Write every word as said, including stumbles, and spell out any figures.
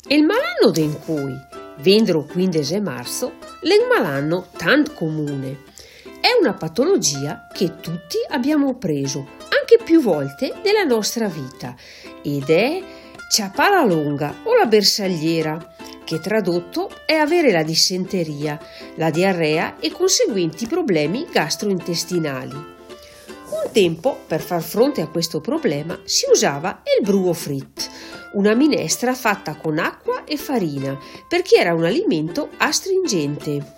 Il malanno d'en cui, vendro quindici marzo, l'en malanno tant comune. È una patologia che tutti abbiamo preso, anche più volte nella nostra vita, ed è ciapala lunga o la bersagliera, che tradotto è avere la dissenteria, la diarrea e conseguenti problemi gastrointestinali. Un tempo, per far fronte a questo problema, si usava il bruo frit, una minestra fatta con acqua e farina, perché era un alimento astringente.